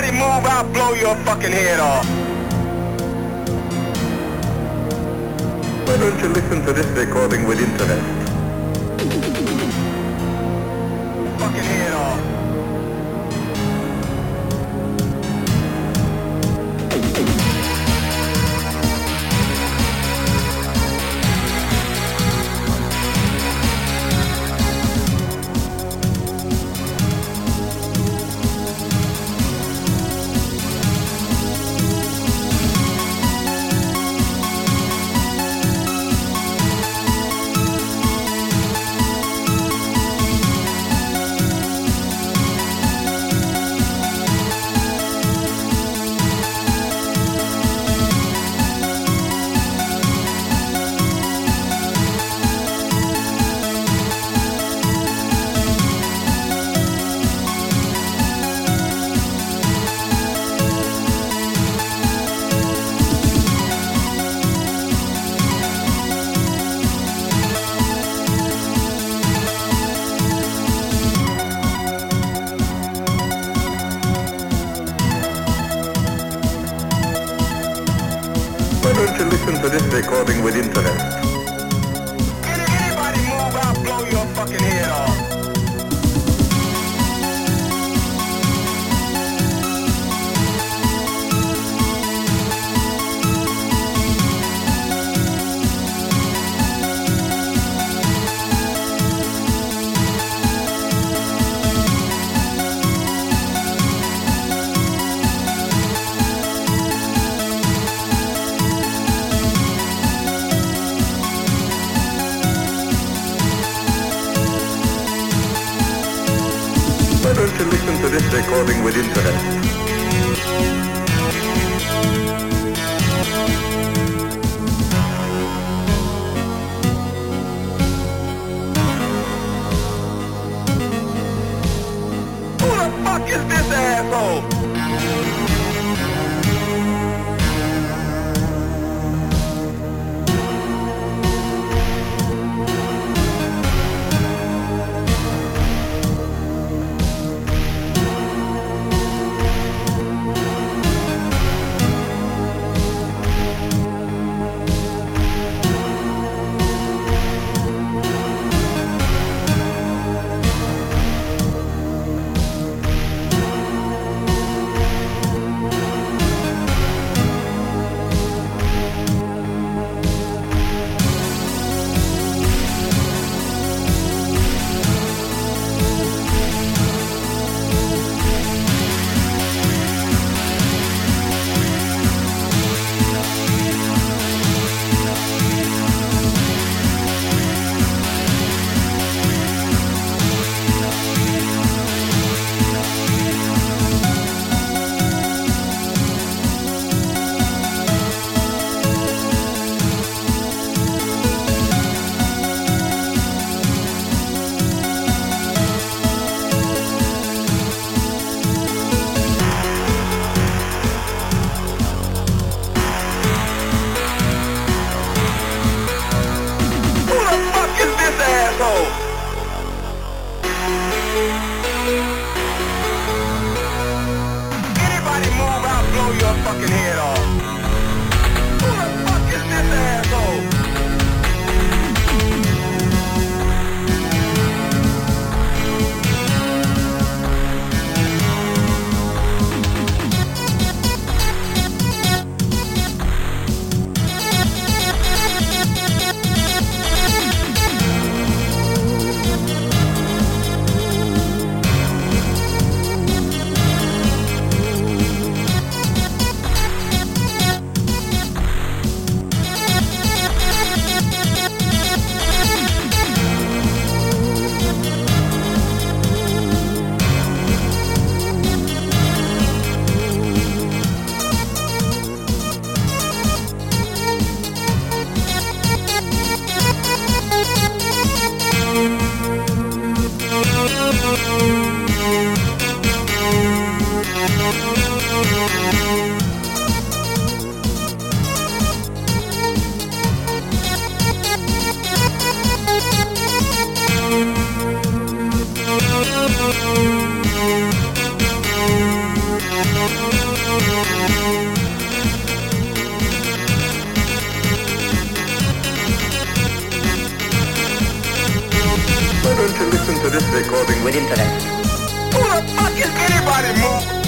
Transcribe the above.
Anybody move, I'll blow your fucking head off. Why don't you listen to this recording with interest? Fucking head off. Why don't you listen to this recording with interest? Anybody move, I'll blow your fucking head off. Why don't you listen to this recording with interest? Who the fuck is this asshole? Anybody move, I'll blow your fucking head off. Who the fuck is this asshole? Why don't you listen to this recording with internet? Who the fuck is anybody, move?